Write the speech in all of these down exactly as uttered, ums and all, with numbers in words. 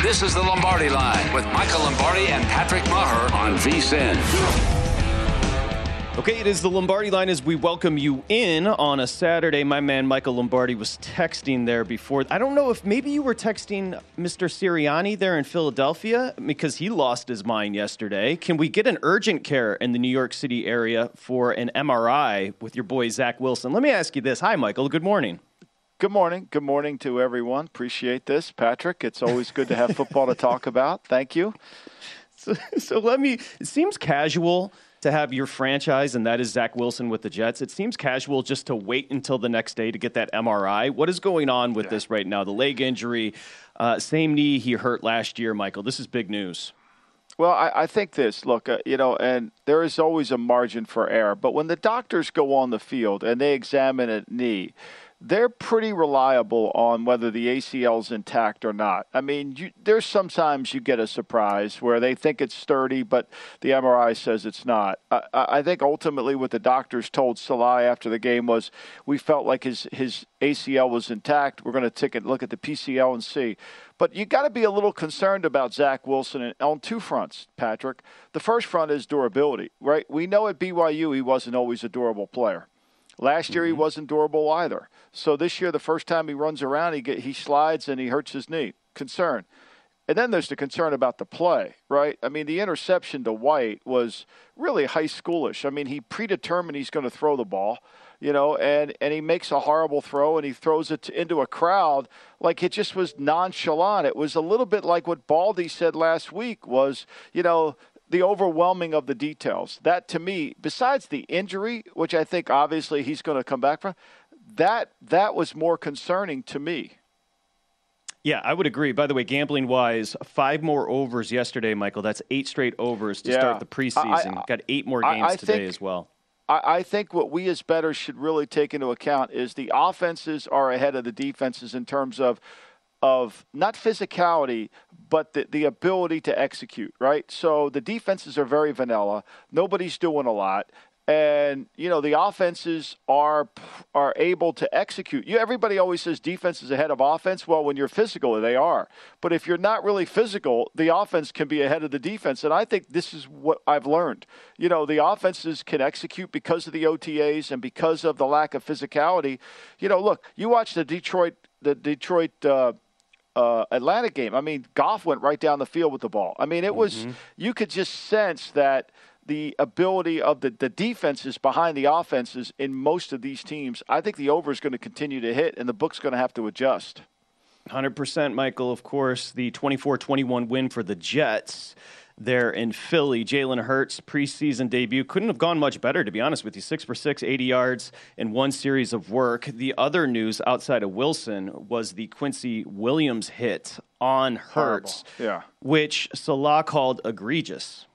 This is the Lombardi Line with Michael Lombardi and Patrick Maher on V S I N. Okay, it is the Lombardi Line as we welcome you in on a Saturday. My man Michael Lombardi was texting there before. I don't know if maybe you were texting Mister Sirianni there in Philadelphia because he lost his mind yesterday. Can we get an urgent care in the New York City area for an M R I with your boy Zach Wilson? Let me ask you this. Hi, Michael. Good morning. Good morning. Good morning to everyone. Appreciate this, Patrick. It's always good to have football to talk about. Thank you. So, so let me, it seems casual to have your franchise, and that is Zach Wilson with the Jets. It seems casual just to wait until the next day to get that M R I. What is going on with yeah. this right now? The leg injury, uh, same knee he hurt last year, Michael. This is big news. Well, I, I think this, look, uh, you know, and there is always a margin for error. But when the doctors go on the field and they examine a knee, they're pretty reliable on whether the A C L is intact or not. I mean, you, there's sometimes you get a surprise where they think it's sturdy, but the M R I says it's not. I, I think ultimately what the doctors told Salah after the game was we felt like his, his A C L was intact. We're going to take a look at the P C L and see. But you got to be a little concerned about Zach Wilson on two fronts, Patrick. The first front is durability, right? We know at B Y U he wasn't always a durable player. Last year, mm-hmm. he wasn't durable either. So this year, the first time he runs around, he get, he slides and he hurts his knee. Concern. And then there's the concern about the play, right? I mean, the interception to White was really high schoolish. I mean, he predetermined he's going to throw the ball, you know, and, and he makes a horrible throw and he throws it to, into a crowd like it just was nonchalant. It was a little bit like what Baldy said last week was, you know, the overwhelming of the details. That, to me, besides the injury, which I think obviously he's going to come back from, that that was more concerning to me. Yeah, I would agree. By the way, gambling-wise, five more overs yesterday, Michael. That's eight straight overs to yeah. start the preseason. I, I, Got eight more games I, I today think, as well. I, I think what we as bettors should really take into account is the offenses are ahead of the defenses in terms of of not physicality, but the, the ability to execute, right? So the defenses are very vanilla. Nobody's doing a lot. And, you know, the offenses are are able to execute. You, everybody always says defense is ahead of offense. Well, when you're physical, they are. But if you're not really physical, the offense can be ahead of the defense. And I think this is what I've learned. You know, the offenses can execute because of the O T As and because of the lack of physicality. You know, look, you watch the Detroit, the Detroit uh, uh, Atlanta game. I mean, Goff went right down the field with the ball. I mean, it was mm-hmm. you could just sense that the ability of the, the defenses behind the offenses in most of these teams. I think the over is going to continue to hit, and the book's going to have to adjust. one hundred percent, Michael. Of course, the twenty-four twenty-one win for the Jets there in Philly. Jalen Hurts' preseason debut couldn't have gone much better, to be honest with you. Six for six, eighty yards in one series of work. The other news outside of Wilson was the Quincy Williams hit on Hurts, yeah. which Salah called egregious.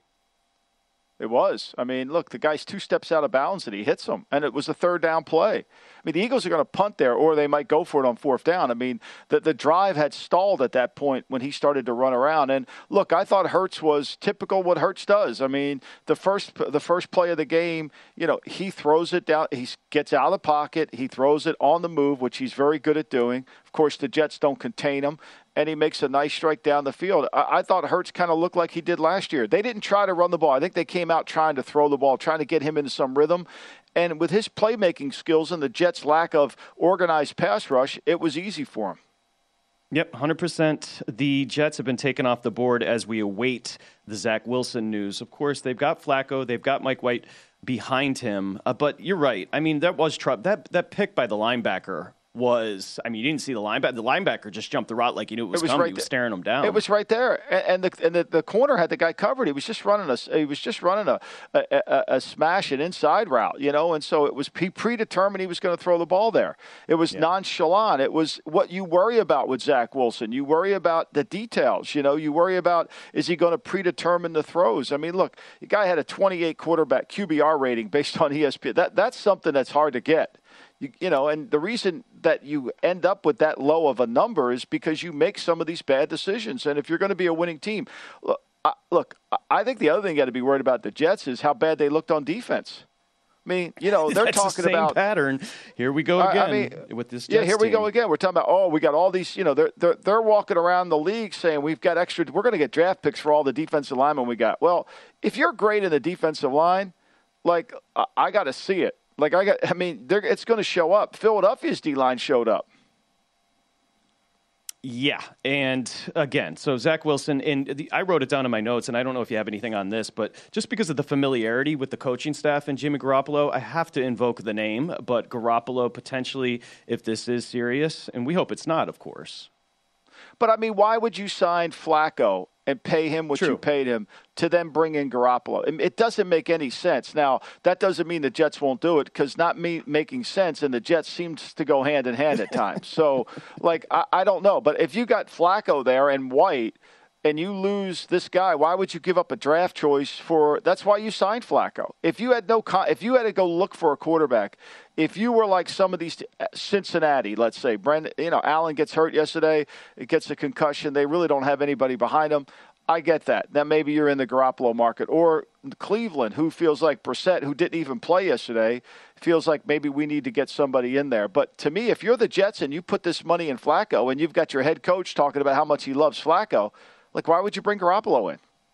It was. I mean, look, the guy's two steps out of bounds and he hits him, and it was a third down play. I mean, the Eagles are going to punt there, or they might go for it on fourth down. I mean, the, the drive had stalled at that point when he started to run around. And, look, I thought Hurts was typical what Hurts does. I mean, the first the first play of the game, you know, he throws it down. He gets out of the pocket. He throws it on the move, which he's very good at doing. Of course, the Jets don't contain him. And he makes a nice strike down the field. I, I thought Hurts kind of looked like he did last year. They didn't try to run the ball. I think they came out trying to throw the ball, trying to get him into some rhythm. And with his playmaking skills and the Jets' lack of organized pass rush, it was easy for him. Yep, one hundred percent. The Jets have been taken off the board as we await the Zach Wilson news. Of course, they've got Flacco. They've got Mike White behind him. Uh, but you're right. I mean, that was trouble. That, that pick by the linebacker was, I mean, you didn't see the linebacker. The linebacker just jumped the route like he knew it was, it was coming. Right, he was staring him down. It was right there, and, and the and the, the corner had the guy covered. He was just running a he was just running a a, a, a smash and inside route, you know. And so it was he predetermined he was going to throw the ball there. It was yeah. nonchalant. It was what you worry about with Zach Wilson. You worry about the details. You know, you worry about is he going to predetermine the throws. I mean, look, the guy had a twenty-eight quarterback Q B R rating based on E S P N. That that's something that's hard to get. You, you know, and the reason that you end up with that low of a number is because you make some of these bad decisions. And if you're going to be a winning team, look, I, look, I think the other thing you got to be worried about the Jets is how bad they looked on defense. I mean, you know, they're That's talking the same about pattern. Here we go again I mean, with this. Yeah, Jets here we team. go again. We're talking about, oh, we got all these, you know, they're they're, they're walking around the league saying we've got extra, we're going to get draft picks for all the defensive linemen we got. Well, if you're great in the defensive line, like, I, I got to see it. Like, I got, I mean, it's going to show up. Philadelphia's D-line showed up. Yeah, and again, so Zach Wilson, and the, I wrote it down in my notes, and I don't know if you have anything on this, but just because of the familiarity with the coaching staff and Jimmy Garoppolo, I have to invoke the name, but Garoppolo potentially, if this is serious, and we hope it's not, of course. But, I mean, why would you sign Flacco and pay him what True. you paid him to then bring in Garoppolo? It, it doesn't make any sense. Now, that doesn't mean the Jets won't do it because not me making sense and the Jets seems to go hand in hand at times. So, like, I, I don't know. But if you got Flacco there and White and you lose this guy, why would you give up a draft choice for – that's why you signed Flacco. If you had no – if you had to go look for a quarterback, if you were like some of these – Cincinnati, let's say, Brandon, you know, Allen gets hurt yesterday, it gets a concussion, they really don't have anybody behind him. I get that. Then maybe you're in the Garoppolo market. Or Cleveland, who feels like Brissett, who didn't even play yesterday, feels like maybe we need to get somebody in there. But to me, if you're the Jets and you put this money in Flacco and you've got your head coach talking about how much he loves Flacco, like, why would you bring Garoppolo in?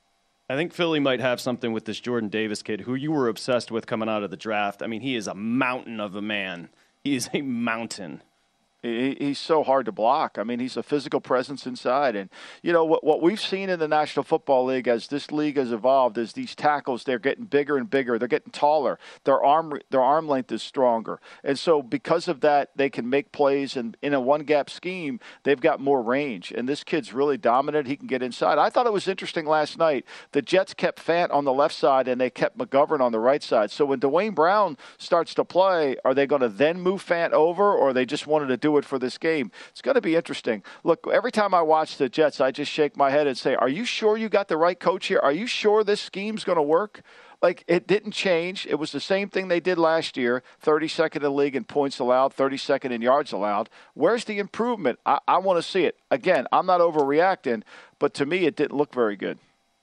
I think Philly might have something with this Jordan Davis kid, who you were obsessed with coming out of the draft. I mean, he is a mountain of a man. He is a mountain. He, he's so hard to block. I mean, he's a physical presence inside. And, you know, what, what we've seen in the National Football League as this league has evolved is these tackles, they're getting bigger and bigger. They're getting taller. Their arm their arm length is stronger. And so because of that, they can make plays. And in a one-gap scheme, they've got more range. And this kid's really dominant. He can get inside. I thought it was interesting last night. The Jets kept Fant on the left side, and they kept McGovern on the right side. So when Dwayne Brown starts to play, are they going to then move Fant over, or they just wanted to do it for this game? It's going to be interesting. Look, every time I watch the Jets, I just shake my head and say, are you sure you got the right coach here? Are you sure this scheme's going to work? Like, it didn't change. It was the same thing they did last year, thirty-second in the league in points allowed, thirty-second in yards allowed. Where's the improvement? I, I want to see it. Again, I'm not overreacting, but to me, it didn't look very good.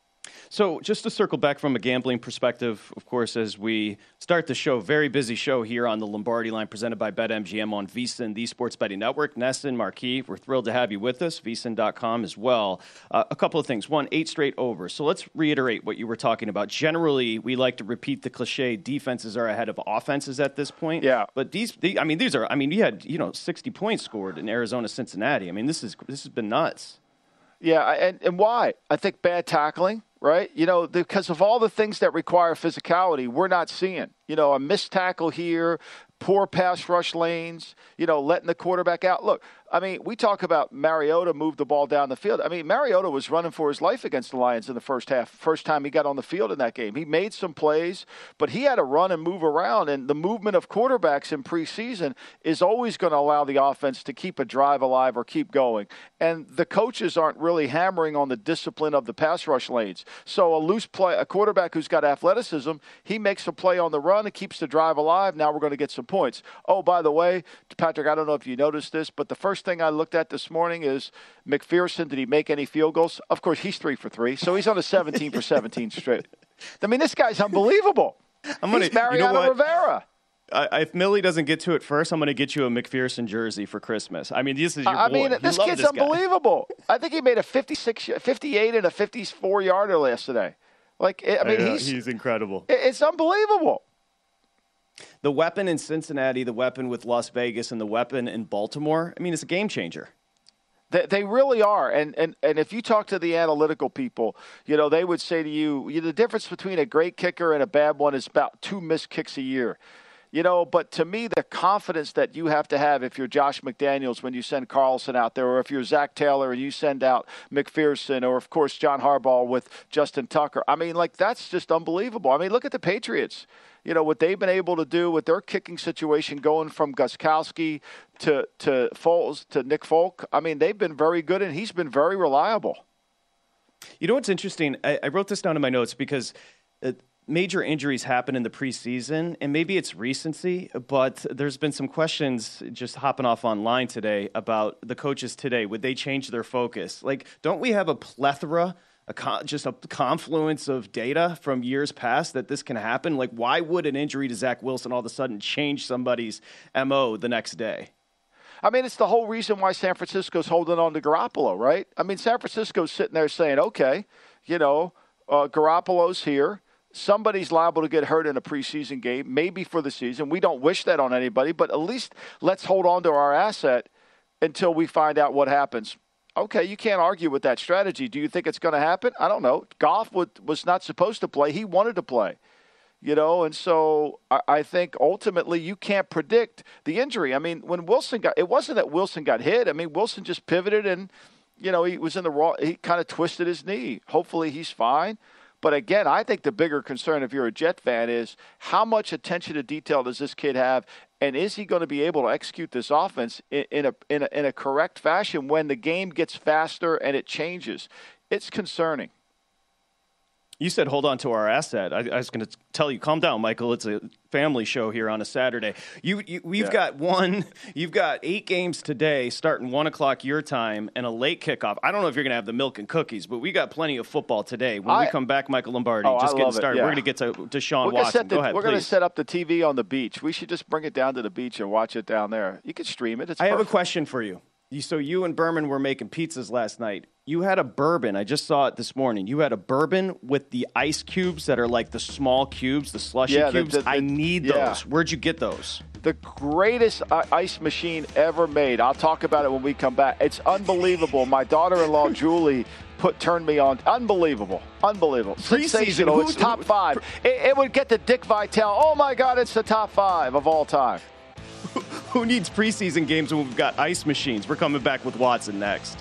So just to circle back from a gambling perspective, of course, as we start the show, very busy show here on the Lombardi Line presented by BetMGM on VSiN, the Sports Betting Network. Nesson, Marquis, we're thrilled to have you with us, V S I N dot com as well. Uh, a couple of things. One, eight straight over. So let's reiterate what you were talking about. Generally, we like to repeat the cliche, defenses are ahead of offenses at this point. Yeah. But these, the, I mean, these are, I mean, you had, you know, sixty points scored in Arizona, Cincinnati. I mean, this is this has been nuts. Yeah, and, and why? I think bad tackling. Right? You know, because of all the things that require physicality, we're not seeing. You know, a missed tackle here, poor pass rush lanes, you know, letting the quarterback out. Look, I mean, we talk about Mariota moved the ball down the field. I mean, Mariota was running for his life against the Lions in the first half, first time he got on the field in that game. He made some plays, but he had to run and move around, and the movement of quarterbacks in preseason is always going to allow the offense to keep a drive alive or keep going. And the coaches aren't really hammering on the discipline of the pass rush lanes. So a loose play, a quarterback who's got athleticism, he makes a play on the run, it keeps the drive alive. Now we're going to get some points. Oh, by the way, Patrick, I don't know if you noticed this, but the first thing I looked at this morning is McPherson. Did he make any field goals? Of course, he's three for three, so he's on a seventeen for seventeen straight. I mean, this guy's unbelievable. I'm gonna, he's Mariano you know Rivera. I, if Millie doesn't get to it first, I'm going to get you a McPherson jersey for Christmas. I mean, this is your I boy. mean, You this love kid's this guy. unbelievable. I think he made a fifty-six, fifty-eight and a fifty-four yarder yesterday. Like, I mean, Yeah, he's he's incredible. It's unbelievable. The weapon in Cincinnati, the weapon with Las Vegas, and the weapon in Baltimore, I mean, it's a game changer. They, they really are. And, and and if you talk to the analytical people, you know, they would say to you, you know, the difference between a great kicker and a bad one is about two missed kicks a year. You know, but to me, the confidence that you have to have if you're Josh McDaniels when you send Carlson out there, or if you're Zach Taylor and you send out McPherson, or, of course, John Harbaugh with Justin Tucker. I mean, like, that's just unbelievable. I mean, look at the Patriots. You know, what they've been able to do with their kicking situation going from Gostkowski to, to Foles to Nick Folk. I mean, they've been very good, and he's been very reliable. You know what's interesting? I, I wrote this down in my notes because uh, major injuries happen in the preseason, and maybe it's recency, but there's been some questions just hopping off online today about the coaches today. Would they change their focus? Like, don't we have a plethora, a con- just a confluence of data from years past that this can happen? Like, why would an injury to Zach Wilson all of a sudden change somebody's M O the next day? I mean, it's the whole reason why San Francisco's holding on to Garoppolo, right? I mean, San Francisco's sitting there saying, okay, you know, uh, Garoppolo's here. Somebody's liable to get hurt in a preseason game, maybe for the season. We don't wish that on anybody, but at least let's hold on to our asset until we find out what happens. Okay, you can't argue with that strategy. Do you think it's going to happen? I don't know. Goff would, was not supposed to play. He wanted to play. You know, and so I, I think ultimately you can't predict the injury. I mean, when Wilson got – it wasn't that Wilson got hit. I mean, Wilson just pivoted and, you know, he was in the raw – he kind of twisted his knee. Hopefully he's fine. But, again, I think the bigger concern if you're a Jet fan is how much attention to detail does this kid have, and is he going to be able to execute this offense in, in, a, in, a, in a correct fashion when the game gets faster and it changes? It's concerning. You said hold on to our asset. I, I was going to tell you, calm down, Michael. It's a family show here on a Saturday. You, you we've yeah. got one. You've got eight games today, starting one o'clock your time, and a late kickoff. I don't know if you're going to have the milk and cookies, but we got plenty of football today. When I, we come back, Michael Lombardi, oh, just I getting started. Yeah. We're going to get to Deshaun we're Watson. The, Go ahead, We're going to please. set up the T V on the beach. We should just bring it down to the beach and watch it down there. You can stream it. It's I perfect. have a question for you. You. So you and Berman were making pizzas last night. You had a bourbon. I just saw it this morning. You had a bourbon with the ice cubes that are like the small cubes, the slushy yeah, cubes. the, the, the, I need yeah. those. Where'd you get those? The greatest ice machine ever made. I'll talk about it when we come back. It's unbelievable. My daughter-in-law, Julie, put turned me on. Unbelievable. Unbelievable. Sensational. It's top five. It, it would get to Dick Vitale. Oh, my God, it's the top five of all time. Who needs preseason games when we've got ice machines? We're coming back with Watson next.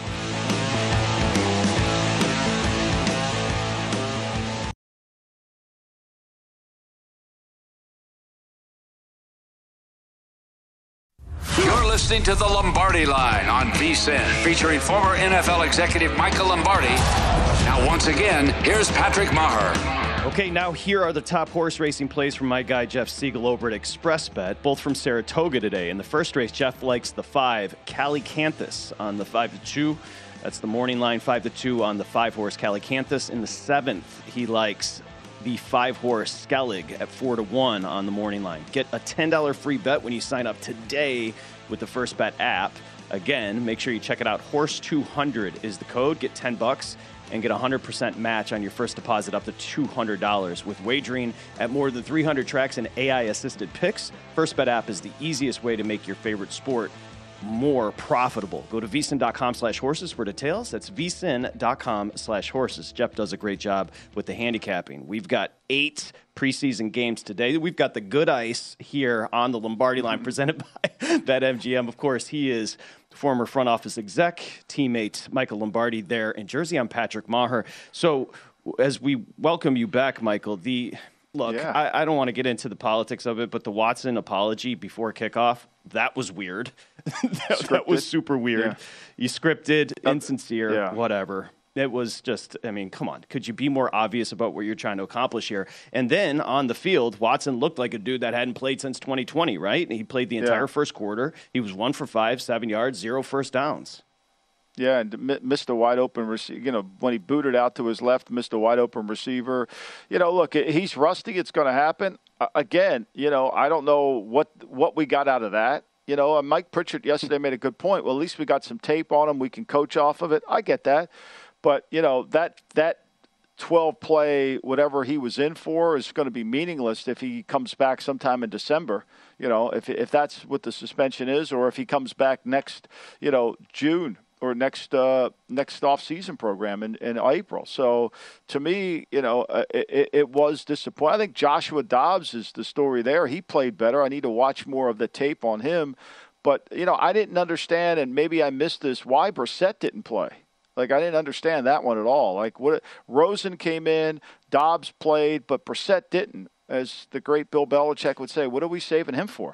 You're listening to the Lombardi Line on V S I N, featuring former N F L executive Michael Lombardi. Now, once again, here's Patrick Maher. Okay, now here are the top horse racing plays from my guy Jeff Siegel over at ExpressBet, both from Saratoga today. In the first race, Jeff likes the five, Calicanthus on the five to two. That's the morning line, five to two on the five horse Calicanthus. In the seventh, he likes the five horse Skellig at four to one on the morning line. Get a ten dollars free bet when you sign up today with the First Bet app. Again, make sure you check it out. Horse two hundred is the code. Get ten bucks and get a one hundred percent match on your first deposit up to two hundred dollars. With wagering at more than three hundred tracks and A I-assisted picks, First Bet app is the easiest way to make your favorite sport more profitable. Go to V S I N dot com slash horses for details. That's V S I N dot com slash horses. Jeff does a great job with the handicapping. We've got eight preseason games today. We've got the good ice here on the Lombardi Line presented by BetMGM. Of course, he is former front office exec, teammate Michael Lombardi there in Jersey. I'm Patrick Maher. So as we welcome you back, Michael, the look, yeah. I, I don't want to get into the politics of it, but the Watson apology before kickoff, that was weird. that, that was super weird. Yeah. You scripted, insincere, yeah. whatever. It was just, I mean, come on. Could you be more obvious about what you're trying to accomplish here? And then on the field, Watson looked like a dude that hadn't played since twenty twenty, right? He played the entire yeah. first quarter. He was one for five, seven yards, zero first downs. Yeah, and missed a wide open receiver. You know, when he booted out to his left, missed a wide open receiver. You know, look, he's rusty. It's going to happen. Uh, again, you know, I don't know what what we got out of that. You know, Mike Pritchard yesterday made a good point. Well, at least we got some tape on him. We can coach off of it. I get that. But, you know, that that twelve-play, whatever he was in for, is going to be meaningless if he comes back sometime in December. You know, if if that's what the suspension is, or if he comes back next, you know, June or next uh, next off-season program in, in April. So, to me, you know, uh, it, it was disappointing. I think Joshua Dobbs is the story there. He played better. I need to watch more of the tape on him. But, you know, I didn't understand, and maybe I missed this, why Brissett didn't play. Like, I didn't understand that one at all. Like, what Rosen came in, Dobbs played, but Brissett didn't. As the great Bill Belichick would say, what are we saving him for?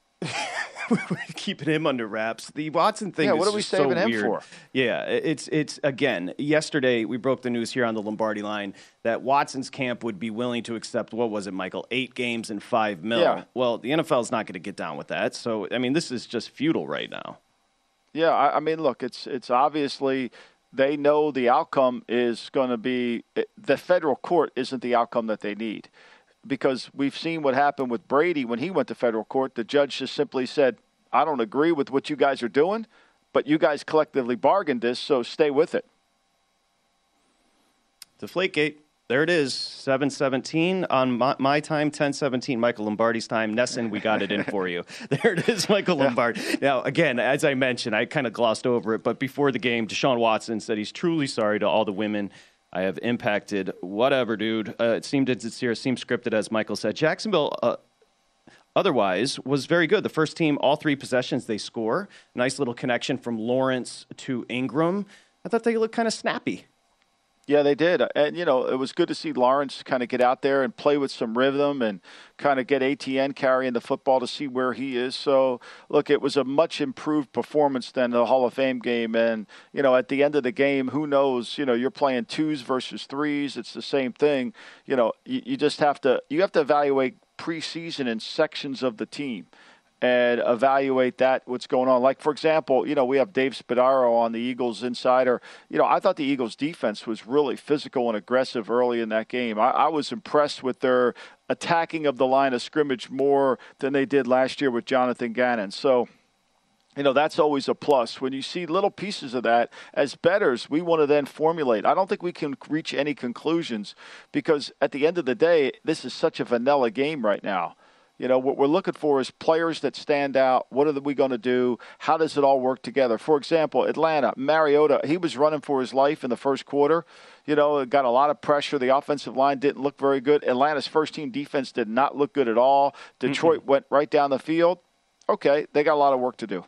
We're keeping him under wraps. The Watson thing yeah, is what are we saving so him weird. for? Yeah, it's, it's again, yesterday we broke the news here on the Lombardi Line that Watson's camp would be willing to accept, what was it, Michael, eight games and five mil. Yeah. Well, the N F L is not going to get down with that. So, I mean, this is just futile right now. Yeah, I, I mean, look, it's it's obviously they know the outcome is going to be the federal court isn't the outcome that they need. Because we've seen what happened with Brady when he went to federal court. The judge just simply said, I don't agree with what you guys are doing, but you guys collectively bargained this, so stay with it. Deflategate. There it is, seven seventeen on my, my time, ten seventeen, Michael Lombardi's time. Nesson, we got it in for you. There it is, Michael Lombardi. Now, again, as I mentioned, I kind of glossed over it, but before the game, Deshaun Watson said he's truly sorry to all the women I have impacted. Whatever, dude. Uh, it seemed sincere, it seemed scripted, as Michael said. Jacksonville, uh, otherwise, was very good. The first team, all three possessions, they score. Nice little connection from Lawrence to Ingram. I thought they looked kind of snappy. Yeah, they did. And, you know, it was good to see Lawrence kind of get out there and play with some rhythm and kind of get A T N carrying the football to see where he is. So, look, it was a much improved performance than the Hall of Fame game. And, you know, at the end of the game, who knows, you know, you're playing twos versus threes. It's the same thing. You know, you, you just have to you have to evaluate preseason in sections of the team and evaluate that, what's going on. Like, for example, you know, we have Dave Spadaro on the Eagles Insider. You know, I thought the Eagles defense was really physical and aggressive early in that game. I, I was impressed with their attacking of the line of scrimmage more than they did last year with Jonathan Gannon. So, you know, that's always a plus. When you see little pieces of that, as bettors, we want to then formulate. I don't think we can reach any conclusions because at the end of the day, this is such a vanilla game right now. You know, what we're looking for is players that stand out. What are we going to do? How does it all work together? For example, Atlanta, Mariota, he was running for his life in the first quarter. You know, it got a lot of pressure. The offensive line didn't look very good. Atlanta's first-team defense did not look good at all. Detroit mm-hmm. went right down the field. Okay, they got a lot of work to do.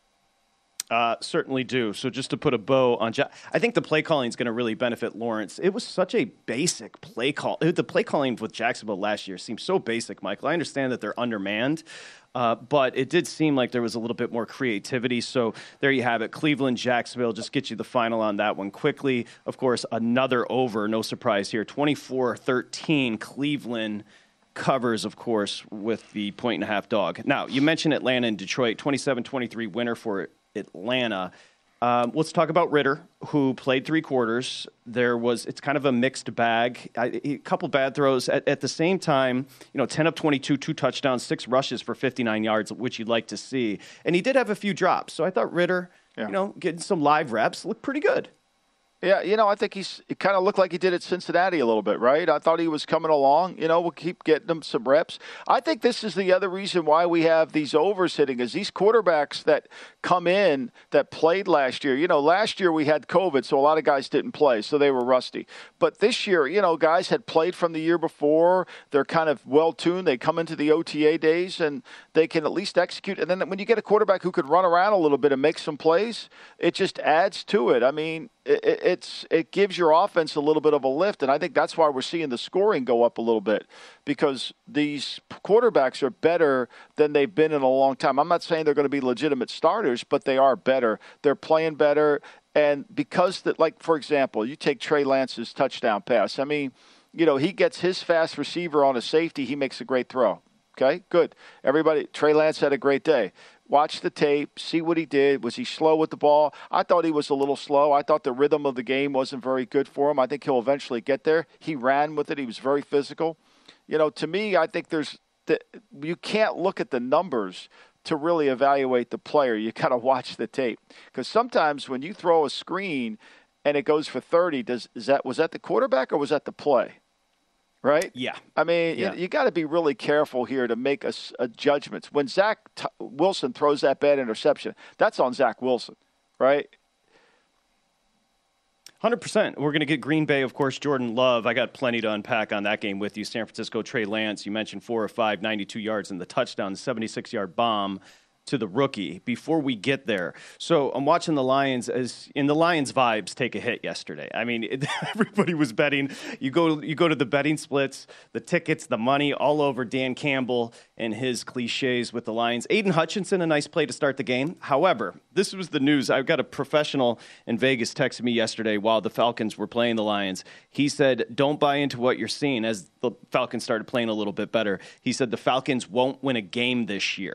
Uh, certainly do. So just to put a bow on, ja- I think the play calling is going to really benefit Lawrence. It was such a basic play call. The play calling with Jacksonville last year seemed so basic, Michael. I understand that they're undermanned, uh, but it did seem like there was a little bit more creativity. So there you have it. Cleveland, Jacksonville, just get you the final on that one quickly. Of course, another over, no surprise here. twenty-four thirteen, Cleveland covers, of course, with the point and a half dog. Now, you mentioned Atlanta and Detroit, twenty-seven twenty-three winner for Atlanta. Um, let's talk about Ritter, who played three quarters. There was, it's kind of a mixed bag. I, a couple bad throws. At, at the same time, you know, ten of twenty-two, two touchdowns, six rushes for fifty-nine yards, which you'd like to see. And he did have a few drops. So I thought Ritter, yeah. you know, getting some live reps looked pretty good. Yeah, you know, I think he's it kind of looked like he did at Cincinnati a little bit, right? I thought he was coming along. You know, we'll keep getting him some reps. I think this is the other reason why we have these overs hitting is these quarterbacks that come in that played last year. You know, last year we had COVID, so a lot of guys didn't play, so they were rusty. But this year, you know, guys had played from the year before. They're kind of well-tuned. They come into the O T A days, and they can at least execute. And then when you get a quarterback who could run around a little bit and make some plays, it just adds to it. I mean, it, it's it gives your offense a little bit of a lift, and I think that's why we're seeing the scoring go up a little bit because these quarterbacks are better than they've been in a long time. I'm not saying they're going to be legitimate starters, but they are better. They're playing better, and because, that, like, for example, you take Trey Lance's touchdown pass. I mean, you know, he gets his fast receiver on a safety. He makes a great throw. Okay, good. Everybody, Trey Lance had a great day. Watch the tape, see what he did. Was he slow with the ball? I thought he was a little slow. I thought the rhythm of the game wasn't very good for him. I think he'll eventually get there. He ran with it. He was very physical. You know, to me, I think there's the, you can't look at the numbers to really evaluate the player. You got to watch the tape because sometimes when you throw a screen and it goes for thirty, does is that was that the quarterback or was that the play? Right? Yeah. I mean, yeah. you, you got to be really careful here to make a, a judgment. When Zach T- Wilson throws that bad interception, that's on Zach Wilson, right? one hundred percent. We're going to get Green Bay, of course, Jordan Love. I got plenty to unpack on that game with you. San Francisco, Trey Lance, you mentioned four or five, ninety-two yards in the touchdown, seventy-six-yard bomb to the rookie. Before we get there, so I'm watching the Lions as in the Lions vibes take a hit yesterday. I mean, it, everybody was betting. You go, you go to the betting splits, the tickets, the money, all over Dan Campbell and his cliches with the Lions. Aiden Hutchinson, a nice play to start the game. However, this was the news. I've got a professional in Vegas texted me yesterday while the Falcons were playing the Lions. He said, "Don't buy into what you're seeing." As the Falcons started playing a little bit better, he said the Falcons won't win a game this year.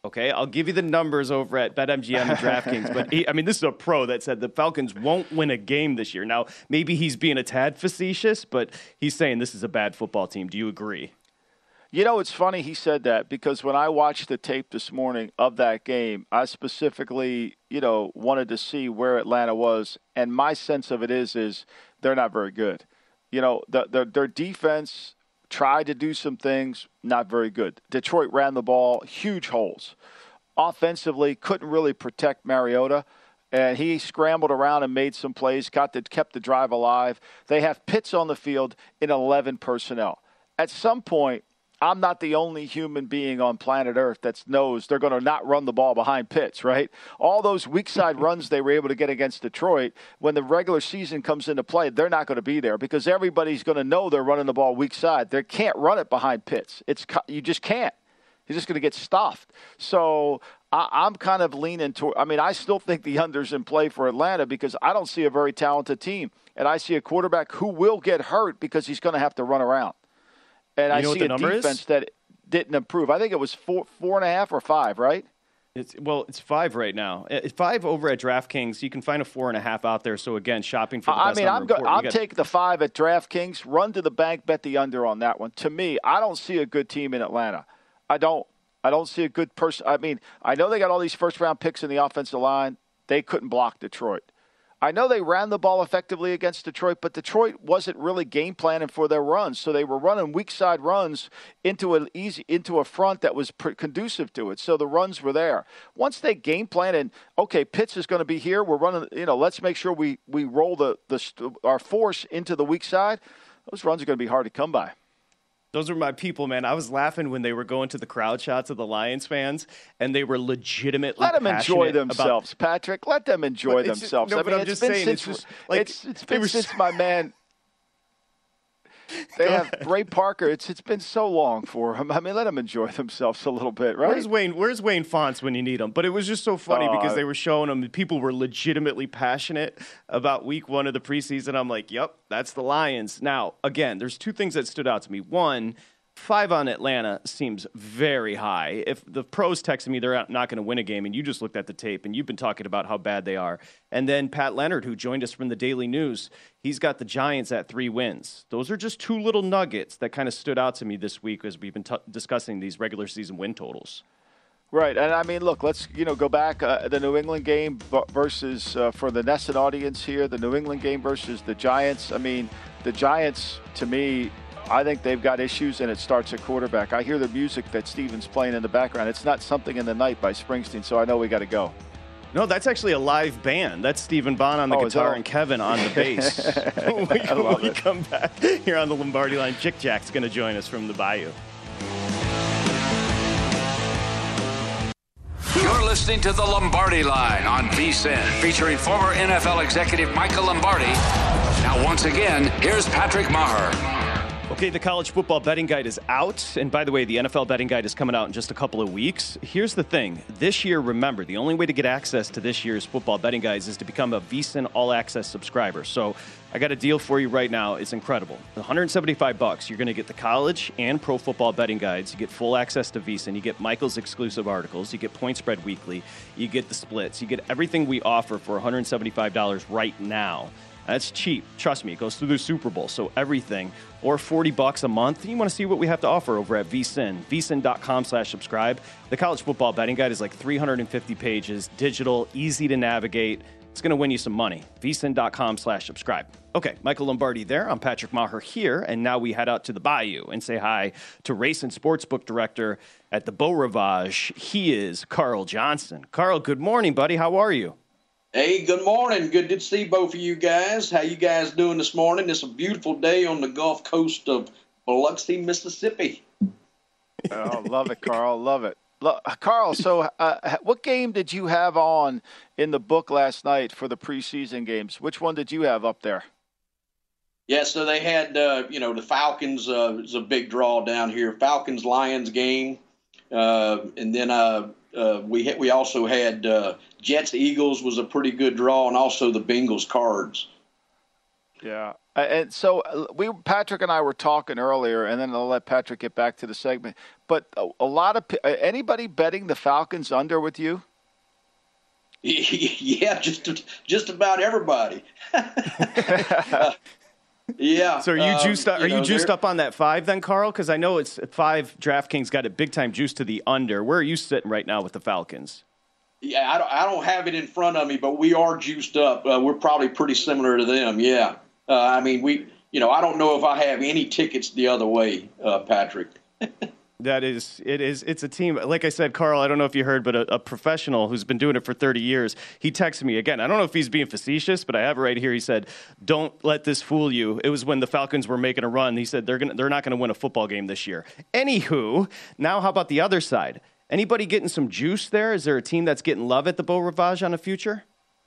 Okay, I'll give you the numbers over at BetMGM and DraftKings. But, he, I mean, this is a pro that said the Falcons won't win a game this year. Now, maybe he's being a tad facetious, but he's saying this is a bad football team. Do you agree? You know, it's funny he said that because when I watched the tape this morning of that game, I specifically, you know, wanted to see where Atlanta was. And my sense of it is, is they're not very good. You know, the, the, their defense tried to do some things, not very good. Detroit ran the ball, huge holes. Offensively, couldn't really protect Mariota, and he scrambled around and made some plays, got the, kept the drive alive. They have Pitts on the field in eleven personnel. At some point, I'm not the only human being on planet Earth that knows they're going to not run the ball behind Pitts, right? All those weak side runs they were able to get against Detroit, when the regular season comes into play, they're not going to be there because everybody's going to know they're running the ball weak side. They can't run it behind Pitts. It's you just can't. He's just going to get stuffed. So I, I'm kind of leaning toward – I mean, I still think the under's in play for Atlanta because I don't see a very talented team. And I see a quarterback who will get hurt because he's going to have to run around. And you I know see a defense is? that didn't improve. I think it was four, four and a half or five, right? It's, well, it's five right now. It's five over at DraftKings. You can find a four and a half out there. So, again, shopping for the I best mean, number I'm, go- important. I'm got- taking the five at DraftKings. Run to the bank, bet the under on that one. To me, I don't see a good team in Atlanta. I don't. I don't see a good person. I mean, I know they got all these first-round picks in the offensive line. They couldn't block Detroit. I know they ran the ball effectively against Detroit, but Detroit wasn't really game planning for their runs. So they were running weak side runs into an easy into a front that was pre- conducive to it. So the runs were there. Once they game plan and okay, Pitts is going to be here. We're running. You know, let's make sure we we roll the the our force into the weak side. Those runs are going to be hard to come by. Those are my people, man. I was laughing when they were going to the crowd shots of the Lions fans, and they were legitimately Let them enjoy themselves, about... Patrick. Let them enjoy but themselves. No, I but mean, I'm it's just been saying, since, it's just like it's, it's been were... since my man. They have Ray Parker. It's it's been so long for him. I mean, let them enjoy themselves a little bit, right? Where's Wayne? Where's Wayne Fonts when you need him? But it was just so funny uh, because they were showing him. People were legitimately passionate about week one of the preseason. I'm like, yep, that's the Lions. Now, again, there's two things that stood out to me. One, five on Atlanta seems very high. If the pros texted me they're not going to win a game, and you just looked at the tape, and you've been talking about how bad they are. And then Pat Leonard, who joined us from the Daily News, he's got the Giants at three wins. Those are just two little nuggets that kind of stood out to me this week as we've been t- discussing these regular season win totals. Right, and I mean, look, let's you know go back uh, the New England game versus uh, for the Nesson audience here, the New England game versus the Giants. I mean, the Giants, to me, I think they've got issues, and it starts at quarterback. I hear the music that Steven's playing in the background. It's not Something in the Night by Springsteen, so I know we got to go. No, that's actually a live band. That's Stephen Bond on the oh, guitar and Kevin on the bass. when we, when we come back here on the Lombardi Line, Jick Jack's going to join us from the Bayou. You're listening to the Lombardi Line on V S I N, featuring former N F L executive Michael Lombardi. Now, once again, here's Patrick Maher. Okay, the college football betting guide is out. And by the way, the N F L betting guide is coming out in just a couple of weeks. Here's the thing. This year, remember, the only way to get access to this year's football betting guides is to become a V S I N All-Access subscriber. So I got a deal for you right now. It's incredible. one hundred seventy-five bucks. You're going to get the college and pro football betting guides. You get full access to V S I N. You get Michael's exclusive articles. You get Point Spread Weekly. You get the splits. You get everything we offer for one hundred seventy-five dollars right now. That's cheap. Trust me, it goes through the Super Bowl, so everything. Or forty bucks a month. You want to see what we have to offer over at V S I N. V S I N dot com slash subscribe. The college football betting guide is like three hundred fifty pages, digital, easy to navigate. It's going to win you some money. V S I N dot com slash subscribe. Okay, Michael Lombardi there. I'm Patrick Maher here, and now we head out to the Bayou and say hi to race and sportsbook director at the Beau Rivage. He is Carl Johnson. Carl, good morning, buddy. How are you? Hey, good morning. Good to see both of you guys. How you guys doing this morning? It's a beautiful day on the Gulf Coast of Biloxi, Mississippi. Oh, love it, Carl. Love it. Lo- Carl, so uh, what game did you have on in the book last night for the preseason games? Which one did you have up there? Yeah, so they had, uh, you know, the Falcons uh, is a big draw down here. Falcons-Lions game. Uh, and then uh, uh, we ha- we also had uh, Jets-Eagles was a pretty good draw, and also the Bengals-Cards. Yeah. And so we, Patrick and I were talking earlier, and then I'll let Patrick get back to the segment. but a, a lot of anybody betting the Falcons under with you? Yeah, just just about everybody. uh, yeah. So are you juiced? Um, up, you are know, you juiced up on that five then, Carl? Because I know it's five. DraftKings got a big time juice to the under. Where are you sitting right now with the Falcons? Yeah, I don't, I don't have it in front of me, but we are juiced up. Uh, we're probably pretty similar to them. Yeah. Uh, I mean, we. You know, I don't know if I have any tickets the other way, uh, Patrick. That is, it is, it's a team. Like I said, Carl, I don't know if you heard, but a, a professional who's been doing it for thirty years, he texted me again. I don't know if he's being facetious, but I have it right here. He said, "Don't let this fool you." It was when the Falcons were making a run. He said they're gonna, they're not going to win a football game this year. Anywho, now how about the other side? Anybody getting some juice there? Is there a team that's getting love at the Beau Rivage on the future?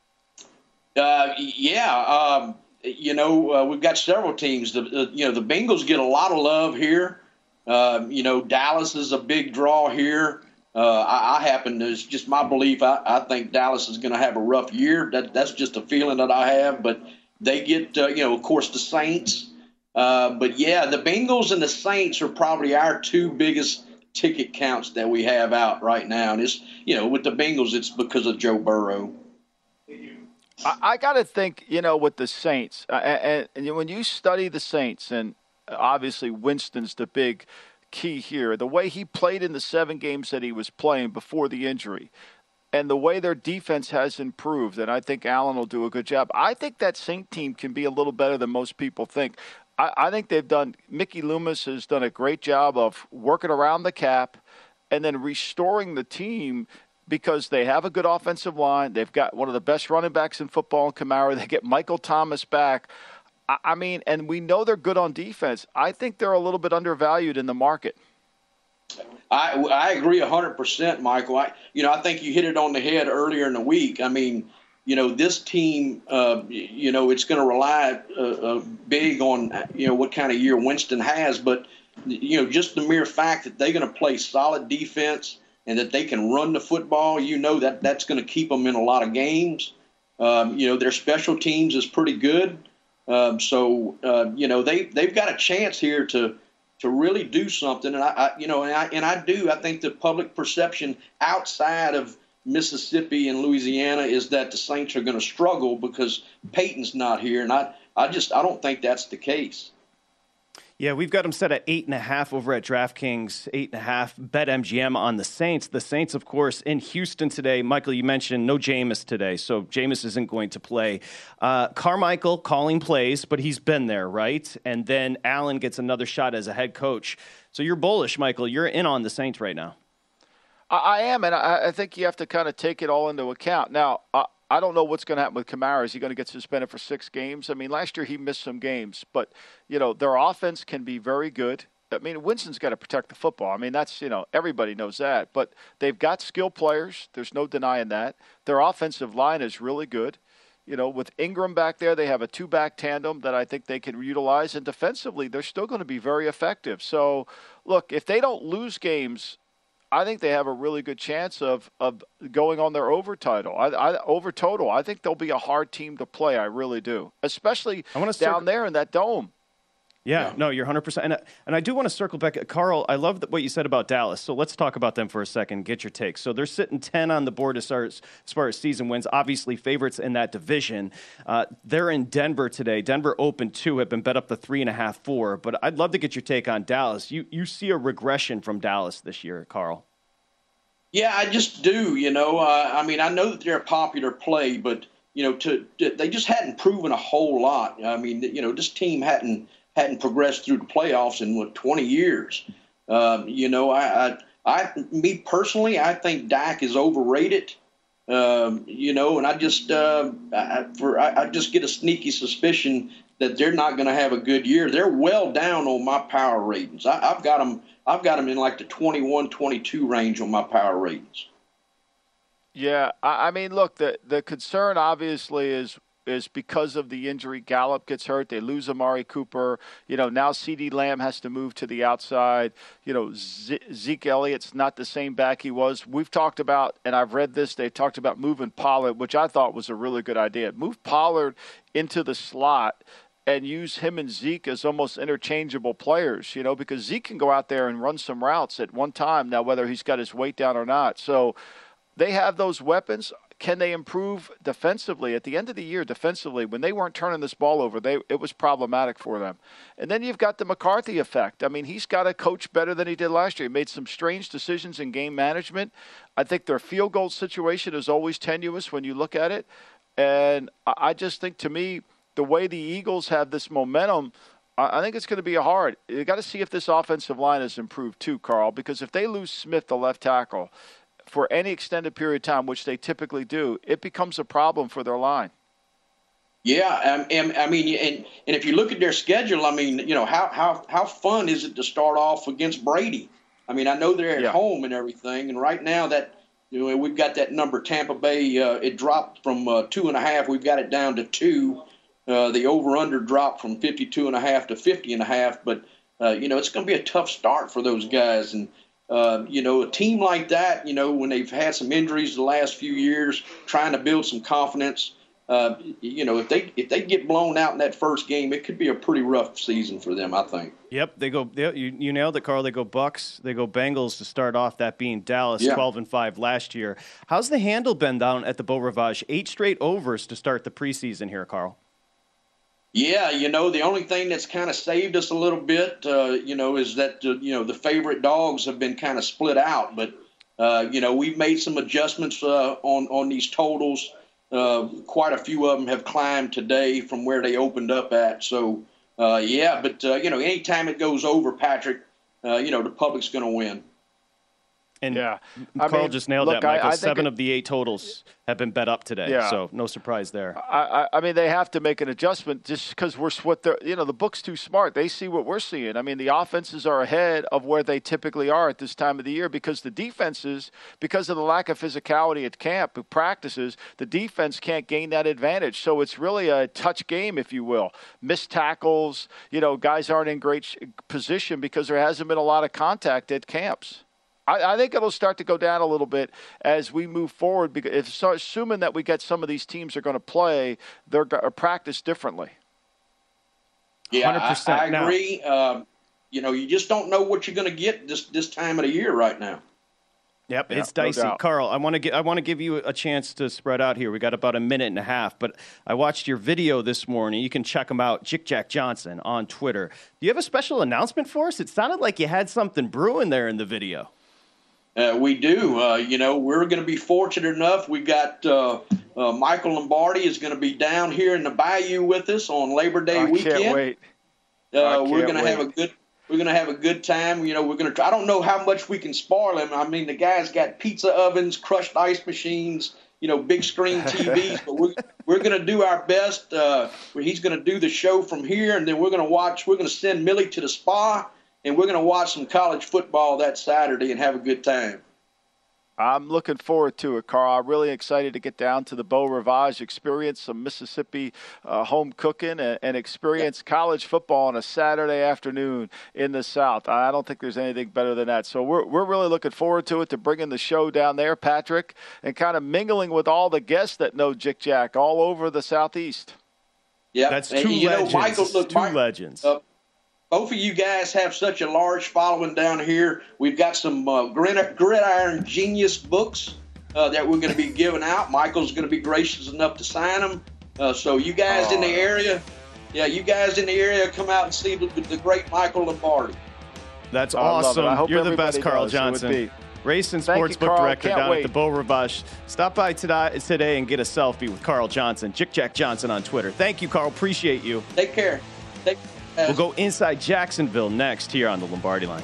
Uh, yeah. Um, you know, uh, we've got several teams. The, uh, you know, the Bengals get a lot of love here. Uh, you know, Dallas is a big draw here. Uh, I, I happen to, it's just my belief, I, I think Dallas is going to have a rough year. That, that's just a feeling that I have. But they get, uh, you know, of course, the Saints. Uh, but, yeah, the Bengals and the Saints are probably our two biggest ticket counts that we have out right now. And it's, you know, with the Bengals, it's because of Joe Burrow. I, I got to think, you know, with the Saints, uh, and, and when you study the Saints, and obviously Winston's the big key here, the way he played in the seven games that he was playing before the injury, and the way their defense has improved, and I think Allen will do a good job. I think that Saint team can be a little better than most people think. I, I think they've done – Mickey Loomis has done a great job of working around the cap and then restoring the team – because they have a good offensive line. They've got one of the best running backs in football in Kamara. They get Michael Thomas back. I, I mean, and we know they're good on defense. I think they're a little bit undervalued in the market. I, I agree one hundred percent, Michael. I, you know, I think you hit it on the head earlier in the week. I mean, you know, this team, uh, you know, it's going to rely uh, uh, big on, you know, what kind of year Winston has. But, you know, just the mere fact that they're going to play solid defense and that they can run the football, you know that that's going to keep them in a lot of games. Um, you know, their special teams is pretty good. Um, so, uh, you know, they, they've got a chance here to to really do something. And, I, I you know, and I, and I do. I think the public perception outside of Mississippi and Louisiana is that the Saints are going to struggle because Peyton's not here. And I, I just I don't think that's the case. Yeah, we've got them set at eight and a half over at DraftKings, eight and a half. BetMGM on the Saints. The Saints, of course, in Houston today. Michael, you mentioned no Jameis today, so Jameis isn't going to play. Uh, Carmichael calling plays, but he's been there, right? And then Allen gets another shot as a head coach. So you're bullish, Michael. You're in on the Saints right now. I, I am, and I, I think you have to kind of take it all into account. Now, I, I don't know what's going to happen with Kamara. Is he going to get suspended for six games? I mean, last year he missed some games, but, you know, their offense can be very good. I mean, Winston's got to protect the football. I mean, that's, you know, everybody knows that. But they've got skilled players. There's no denying that. Their offensive line is really good. You know, with Ingram back there, they have a two-back tandem that I think they can utilize. And defensively, they're still going to be very effective. So, look, if they don't lose games, I think they have a really good chance of, of going on their over title. I, I, over total. I think they'll be a hard team to play. I really do, especially I down circle, there in that dome. Yeah, yeah. No, you're one hundred percent. And, and I do want to circle back. Carl, I love what you said about Dallas. So let's talk about them for a second. Get your take. So they're sitting ten on the board as far as, as, far as season wins. Obviously, favorites in that division. Uh, they're in Denver today. Denver opened two, have been bet up to three and a half, four. But I'd love to get your take on Dallas. You you see a regression from Dallas this year, Carl? Yeah, I just do. You know, uh, I mean, I know that they're a popular play, but you know, to, to they just hadn't proven a whole lot. I mean, you know, this team hadn't hadn't progressed through the playoffs in what twenty years. Um, you know, I, I, I, me personally, I think Dak is overrated. Um, you know, and I just, uh, I, for I, I just get a sneaky suspicion that they're not going to have a good year. They're well down on my power ratings. I, I've got them. I've got them in like the twenty-one, twenty-two range on my power ratings. Yeah, I mean, look, the the concern obviously is is because of the injury. Gallup gets hurt. They lose Amari Cooper. You know, now CeeDee Lamb has to move to the outside. You know, Zeke Elliott's not the same back he was. We've talked about, and I've read this, they've talked about moving Pollard, which I thought was a really good idea. Move Pollard into the slot and use him and Zeke as almost interchangeable players, you know, because Zeke can go out there and run some routes at one time now, whether he's got his weight down or not. So they have those weapons. Can they improve defensively? At the end of the year, defensively, when they weren't turning this ball over, they it was problematic for them. And then you've got the McCarthy effect. I mean, he's got to coach better than he did last year. He made some strange decisions in game management. I think their field goal situation is always tenuous when you look at it. And I just think, to me, the way the Eagles have this momentum, I think it's going to be hard. You got to see if this offensive line has improved too, Carl, because if they lose Smith, the left tackle, for any extended period of time, which they typically do, it becomes a problem for their line. Yeah, and I mean, and, and if you look at their schedule, I mean, you know, how how how fun is it to start off against Brady? I mean, I know they're at yeah. home and everything, and right now that you know we've got that number Tampa Bay. Uh, it dropped from uh, two and a half. We've got it down to two. Uh, the over-under dropped from fifty-two and a half to fifty and a half. But, uh, you know, it's going to be a tough start for those guys. And, uh, you know, a team like that, you know, when they've had some injuries the last few years, trying to build some confidence, uh, you know, if they if they get blown out in that first game, it could be a pretty rough season for them, I think. Yep, they go. They, you, you nailed it, Carl. They go Bucks. They go Bengals to start off. That being Dallas, yeah. twelve and five last year. How's the handle been down at the Beau Rivage? Eight straight overs to start the preseason here, Carl. Yeah, you know, the only thing that's kind of saved us a little bit, uh, you know, is that, uh, you know, the favorite dogs have been kind of split out. But, uh, you know, we've made some adjustments uh, on, on these totals. Uh, quite a few of them have climbed today from where they opened up at. So, uh, yeah, but, uh, you know, anytime it goes over, Patrick, uh, you know, the public's going to win. And yeah. Carl I mean, just nailed look, that, Michael. I, I Seven it, of the eight totals have been bet up today, yeah. so no surprise there. I, I, I mean, they have to make an adjustment just because we're what they're, you know, the book's too smart. They see what we're seeing. I mean, the offenses are ahead of where they typically are at this time of the year because the defenses, because of the lack of physicality at camp, practices, the defense can't gain that advantage. So it's really a touch game, if you will. Missed tackles, you know, guys aren't in great position because there hasn't been a lot of contact at camps. I think it'll start to go down a little bit as we move forward, because if so, assuming that we get some of these teams are going to play, they're going to practice differently. Yeah, one hundred percent I, I agree. Um, you know, you just don't know what you're going to get this this time of the year right now. Yep, yeah, it's dicey. No Carl, I want to get I want to give you a chance to spread out here. We got about a minute and a half, but I watched your video this morning. You can check him out, Jick Jack Johnson on Twitter. Do you have a special announcement for us? It sounded like you had something brewing there in the video. Uh, we do. Uh, you know, we're going to be fortunate enough. We got uh, uh, Michael Lombardi is going to be down here in the Bayou with us on Labor Day I weekend. Can't wait. Uh, we're going to have a good. We're going to have a good time. You know, we're going to. I don't know how much we can spoil him. I mean, the guy's got pizza ovens, crushed ice machines, you know, big screen T Vs. But we're we're going to do our best. Uh, he's going to do the show from here, and then we're going to watch. We're going to send Millie to the spa. And we're going to watch some college football that Saturday and have a good time. I'm looking forward to it, Carl. I'm really excited to get down to the Beau Rivage, experience some Mississippi uh, home cooking, and, and experience yeah. college football on a Saturday afternoon in the South. I don't think there's anything better than that. So we're we're really looking forward to it, to bringing the show down there, Patrick, and kind of mingling with all the guests that know Jick Jack all over the Southeast. Yeah, that's two and, you legends. Know, Michael, look, two Mike, legends. Uh, Both of you guys have such a large following down here. We've got some uh, Gridiron Genius books uh, that we're going to be giving out. Michael's going to be gracious enough to sign them. Uh, so you guys oh. in the area, yeah, you guys in the area, come out and see the, the great Michael Lombardi. That's oh, awesome. You're the best, Carl does. Johnson. Race and sports you, book Carl. director Can't down wait. at the Beau Rivage. Stop by today, today and get a selfie with Carl Johnson. Jick Jack Johnson on Twitter. Thank you, Carl. Appreciate you. Take care. Take care. We'll go inside Jacksonville next here on the Lombardi Line.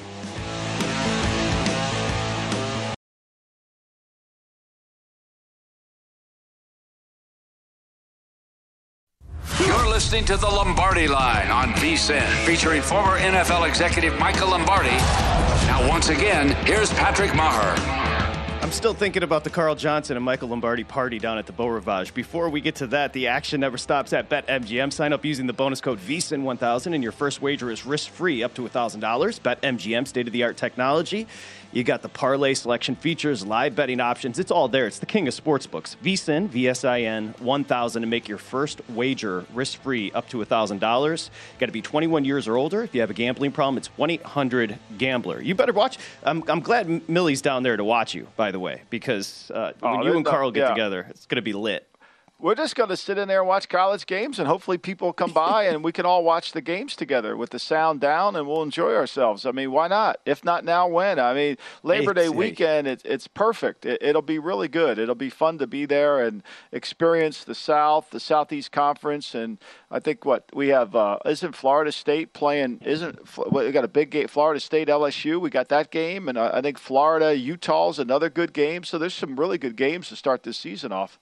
You're listening to the Lombardi Line on V S I N, featuring former N F L executive Michael Lombardi. Now, once again, here's Patrick Maher. I'm still thinking about the Carl Johnson and Michael Lombardi party down at the Beau Rivage. Before we get to that, the action never stops at BetMGM. Sign up using the bonus code V S I N one thousand, and your first wager is risk-free up to one thousand dollars. BetMGM, state-of-the-art technology. You got the parlay selection features, live betting options. It's all there. It's the king of sportsbooks. V S I N, V S I N, one thousand, and make your first wager risk-free up to one thousand dollars. Got to be twenty-one years or older. If you have a gambling problem, it's one eight hundred gambler. You better watch. I'm, I'm glad Millie's down there to watch you, by the way, because uh, when oh, you and Carl get yeah. together, it's going to be lit. We're just going to sit in there and watch college games, and hopefully people come by and we can all watch the games together with the sound down, and we'll enjoy ourselves. I mean, why not? If not now, when? I mean, Labor Day weekend, it, it's perfect. It, it'll be really good. It'll be fun to be there and experience the South, the Southeast Conference, and I think what we have uh, isn't Florida State playing? Isn't we got a big game? Florida State, L S U. We got that game, and I think Florida, Utah's another good game. So there's some really good games to start this season off.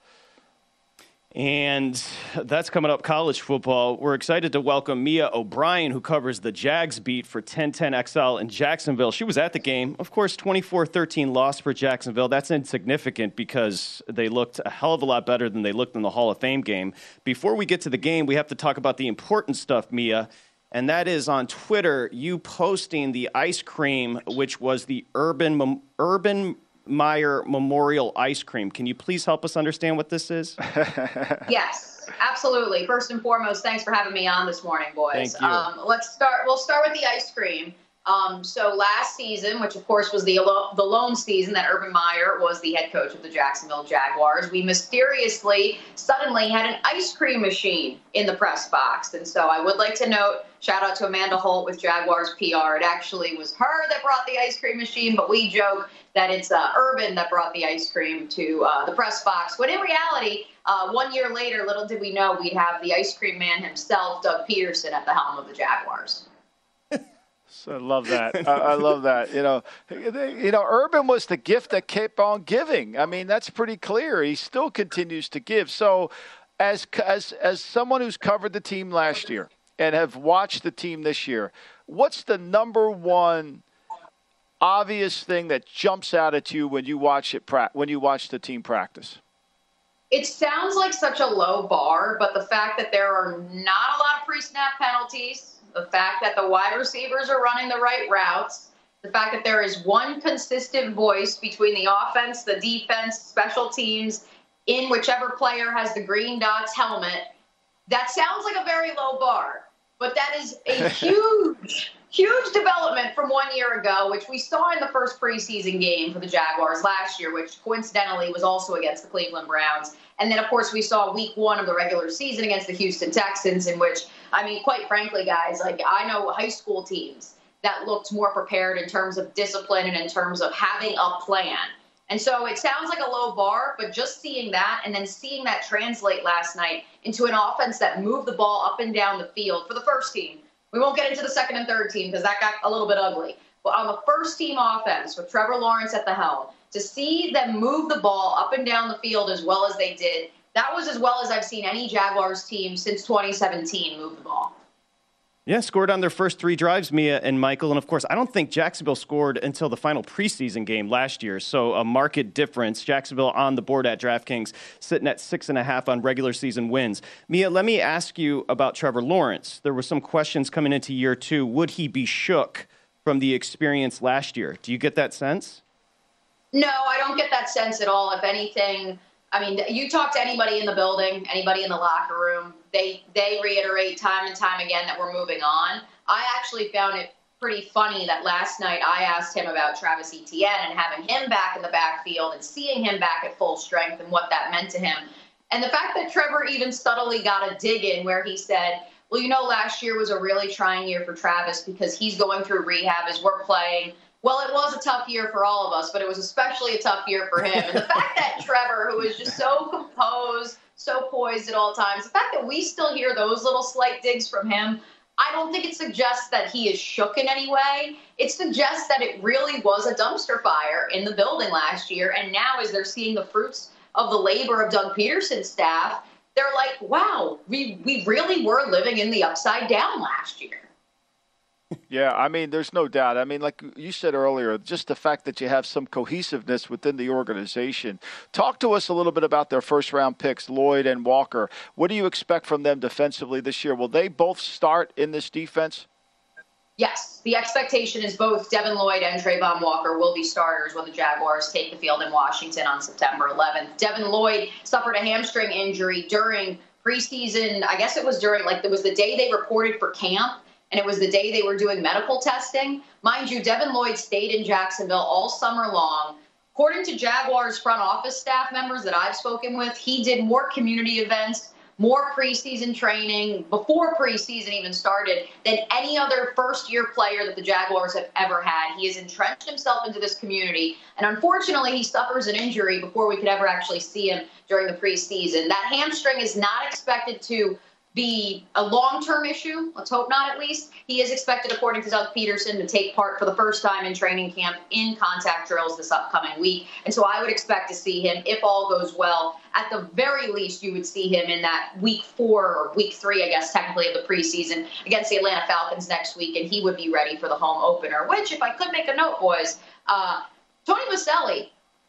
And that's coming up, college football. We're excited to welcome Mia O'Brien, who covers the Jags beat for ten ten X L in Jacksonville. She was at the game. Of course, twenty-four thirteen loss for Jacksonville. That's insignificant because they looked a hell of a lot better than they looked in the Hall of Fame game. Before we get to the game, we have to talk about the important stuff, Mia, and that is on Twitter, you posting the ice cream, which was the Urban Urban Meyer Memorial Ice Cream. Can you please help us understand what this is? Yes, absolutely. First and foremost, thanks for having me on this morning, boys. Thank you. Um, let's start. We'll start with the ice cream. Um, so last season, which of course was the the lone season that Urban Meyer was the head coach of the Jacksonville Jaguars, we mysteriously suddenly had an ice cream machine in the press box. And so I would like to note, shout out to Amanda Holt with Jaguars P R. It actually was her that brought the ice cream machine, but we joke that it's uh, Urban that brought the ice cream to uh, the press box. When in reality, uh, one year later, little did we know we'd have the ice cream man himself, Doug Peterson, at the helm of the Jaguars. I love that. I, I love that. You know, you know, Urban was the gift that kept on giving. I mean, that's pretty clear. He still continues to give. So, as as as someone who's covered the team last year and have watched the team this year, what's the number one obvious thing that jumps out at you when you watch it when you watch the team practice? It sounds like such a low bar, but the fact that there are not a lot of pre-snap penalties, the fact that the wide receivers are running the right routes, the fact that there is one consistent voice between the offense, the defense, special teams, in whichever player has the green dots helmet, that sounds like a very low bar. But that is a huge, huge development from one year ago, which we saw in the first preseason game for the Jaguars last year, which coincidentally was also against the Cleveland Browns. And then, of course, we saw week one of the regular season against the Houston Texans, in which, I mean, quite frankly, guys, like I know high school teams that looked more prepared in terms of discipline and in terms of having a plan. And so it sounds like a low bar, but just seeing that and then seeing that translate last night into an offense that moved the ball up and down the field for the first team. We won't get into the second and third team because that got a little bit ugly. But on the first team offense with Trevor Lawrence at the helm, to see them move the ball up and down the field as well as they did, that was as well as I've seen any Jaguars team since twenty seventeen move the ball. Yeah, scored on their first three drives, Mia and Michael. And, of course, I don't think Jacksonville scored until the final preseason game last year. So a market difference. Jacksonville on the board at DraftKings, sitting at six and a half on regular season wins. Mia, let me ask you about Trevor Lawrence. There were some questions coming into year two. Would he be shook from the experience last year? Do you get that sense? No, I don't get that sense at all. If anything, I mean, you talk to anybody in the building, anybody in the locker room, they they reiterate time and time again that we're moving on. I actually found it pretty funny that last night I asked him about Travis Etienne and having him back in the backfield and seeing him back at full strength and what that meant to him. And the fact that Trevor even subtly got a dig in where he said, well, you know, last year was a really trying year for Travis because he's going through rehab as we're playing. Well, it was a tough year for all of us, but it was especially a tough year for him. And the fact that Trevor, who is just so composed, so poised at all times, the fact that we still hear those little slight digs from him, I don't think it suggests that he is shook in any way. It suggests that it really was a dumpster fire in the building last year. And now as they're seeing the fruits of the labor of Doug Peterson's staff, they're like, wow, we, we really were living in the upside down last year. Yeah, I mean, there's no doubt. I mean, like you said earlier, just the fact that you have some cohesiveness within the organization. Talk to us a little bit about their first-round picks, Lloyd and Walker. What do you expect from them defensively this year? Will they both start in this defense? Yes, the expectation is both Devin Lloyd and Trayvon Walker will be starters when the Jaguars take the field in Washington on September eleventh. Devin Lloyd suffered a hamstring injury during preseason. I guess it was during, like, it was the day they reported for camp, and it was the day they were doing medical testing. Mind you, Devin Lloyd stayed in Jacksonville all summer long. According to Jaguars front office staff members that I've spoken with, he did more community events, more preseason training before preseason even started than any other first-year player that the Jaguars have ever had. He has entrenched himself into this community, and unfortunately, he suffers an injury before we could ever actually see him during the preseason. That hamstring is not expected to be a long-term issue. Let's hope not, at least. He is expected, according to Doug Peterson, to take part for the first time in training camp in contact drills this upcoming week. And so I would expect to see him, if all goes well, at the very least, you would see him in that week four or week three, I guess, technically, of the preseason against the Atlanta Falcons next week, and he would be ready for the home opener, which, if I could make a note, boys, uh, Tony Boselli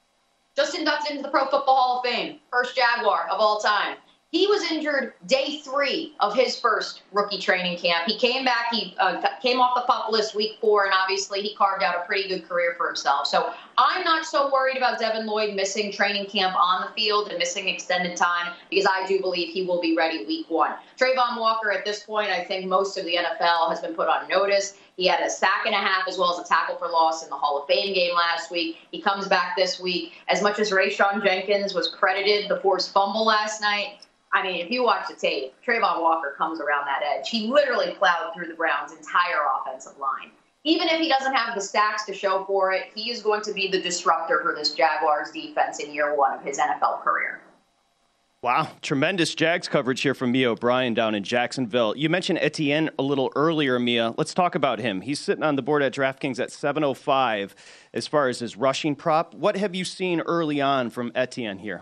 just inducted into the Pro Football Hall of Fame, first Jaguar of all time. He was injured day three of his first rookie training camp. He came back, he uh, came off the PUP list week four, and obviously he carved out a pretty good career for himself. So I'm not so worried about Devin Lloyd missing training camp on the field and missing extended time, because I do believe he will be ready week one. Trayvon Walker, at this point, I think most of the N F L has been put on notice. He had a sack and a half as well as a tackle for loss in the Hall of Fame game last week. He comes back this week. As much as Rayshon Jenkins was credited the forced fumble last night, I mean, if you watch the tape, Trayvon Walker comes around that edge. He literally plowed through the Browns' entire offensive line. Even if he doesn't have the sacks to show for it, he is going to be the disruptor for this Jaguars defense in year one of his N F L career. Wow, tremendous Jags coverage here from Mia O'Brien down in Jacksonville. You mentioned Etienne a little earlier, Mia. Let's talk about him. He's sitting on the board at DraftKings at seven oh five as far as his rushing prop. What have you seen early on from Etienne here?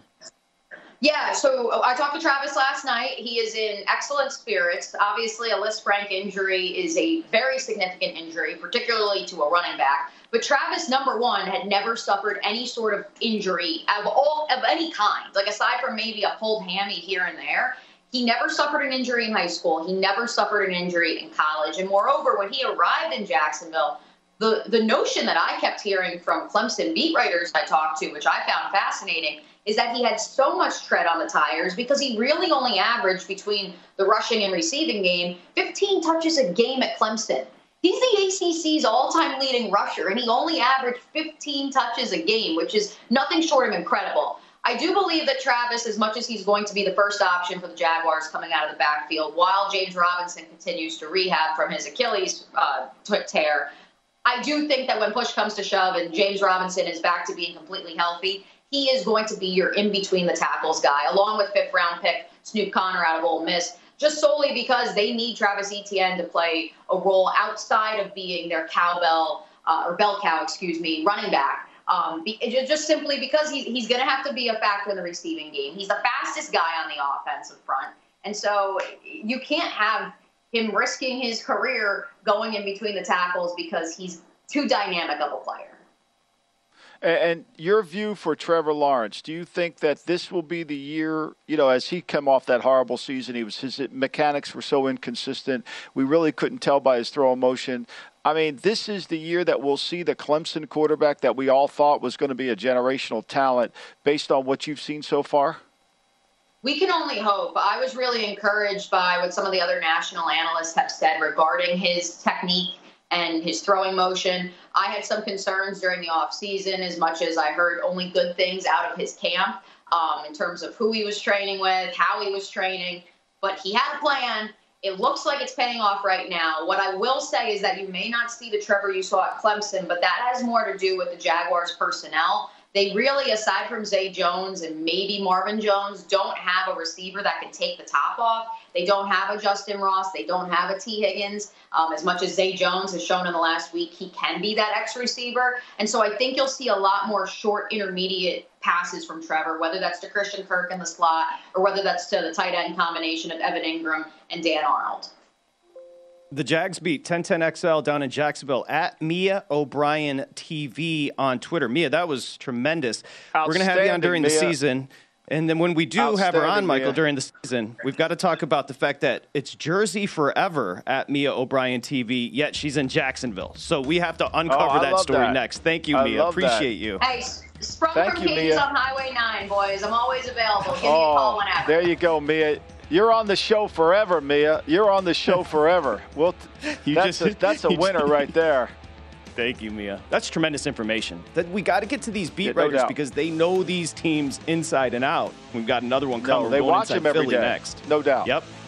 Yeah, so I talked to Travis last night. He is in excellent spirits. Obviously, a Lisfranc injury is a very significant injury, particularly to a running back. But Travis, number one, had never suffered any sort of injury of all of any kind. Like, aside from maybe a pulled hammy here and there, he never suffered an injury in high school. He never suffered an injury in college. And moreover, when he arrived in Jacksonville, the, the notion that I kept hearing from Clemson beat writers I talked to, which I found fascinating, is that he had so much tread on the tires because he really only averaged, between the rushing and receiving game, fifteen touches a game at Clemson. He's the A C C's all-time leading rusher, and he only averaged fifteen touches a game, which is nothing short of incredible. I do believe that Travis, as much as he's going to be the first option for the Jaguars coming out of the backfield, while James Robinson continues to rehab from his Achilles uh, tear, I do think that when push comes to shove and James Robinson is back to being completely healthy, he is going to be your in-between-the-tackles guy, along with fifth-round pick Snoop Connor out of Ole Miss, just solely because they need Travis Etienne to play a role outside of being their cowbell, uh, or bell cow, excuse me, running back. Um, be, just simply because he, he's going to have to be a factor in the receiving game. He's the fastest guy on the offensive front. And so you can't have him risking his career going in between the tackles because he's too dynamic of a player. And your view for Trevor Lawrence, do you think that this will be the year, you know, as he came off that horrible season, he was his mechanics were so inconsistent, we really couldn't tell by his throw motion. I mean, this is the year that we'll see the Clemson quarterback that we all thought was going to be a generational talent based on what you've seen so far? We can only hope. I was really encouraged by what some of the other national analysts have said regarding his technique and his throwing motion. I had some concerns during the offseason, as much as I heard only good things out of his camp um, in terms of who he was training with, how he was training. But he had a plan. It looks like it's paying off right now. What I will say is that you may not see the Trevor you saw at Clemson, but that has more to do with the Jaguars' personnel. They really, aside from Zay Jones and maybe Marvin Jones, don't have a receiver that can take the top off. They don't have a Justin Ross. They don't have a T. Higgins. Um, as much as Zay Jones has shown in the last week, he can be that X receiver. And so I think you'll see a lot more short intermediate passes from Trevor, whether that's to Christian Kirk in the slot or whether that's to the tight end combination of Evan Ingram and Dan Arnold. The Jags beat ten ten X L down in Jacksonville at Mia O'Brien T V on Twitter. Mia, that was tremendous. We're going to have you on during Mia. the season. And then when we do have her on, Michael, Mia. during the season, we've got to talk about the fact that it's Jersey forever at Mia O'Brien T V, yet she's in Jacksonville. So we have to uncover oh, that story that. next. Thank you, I Mia. Appreciate that. you. Hey, Sprung Thank from you, Cages Mia. on Highway nine, boys. I'm always available. Give me oh, a call whenever. There you go, Mia. You're on the show forever, Mia. You're on the show forever. Well, You that's, just- a, that's a you winner just- right there. Thank you, Mia. That's tremendous information. That we got to get to these beat Yeah, no writers doubt. because they know these teams inside and out. We've got another one coming. No, they We're going watch inside them every Philly day. next. No doubt. Yep.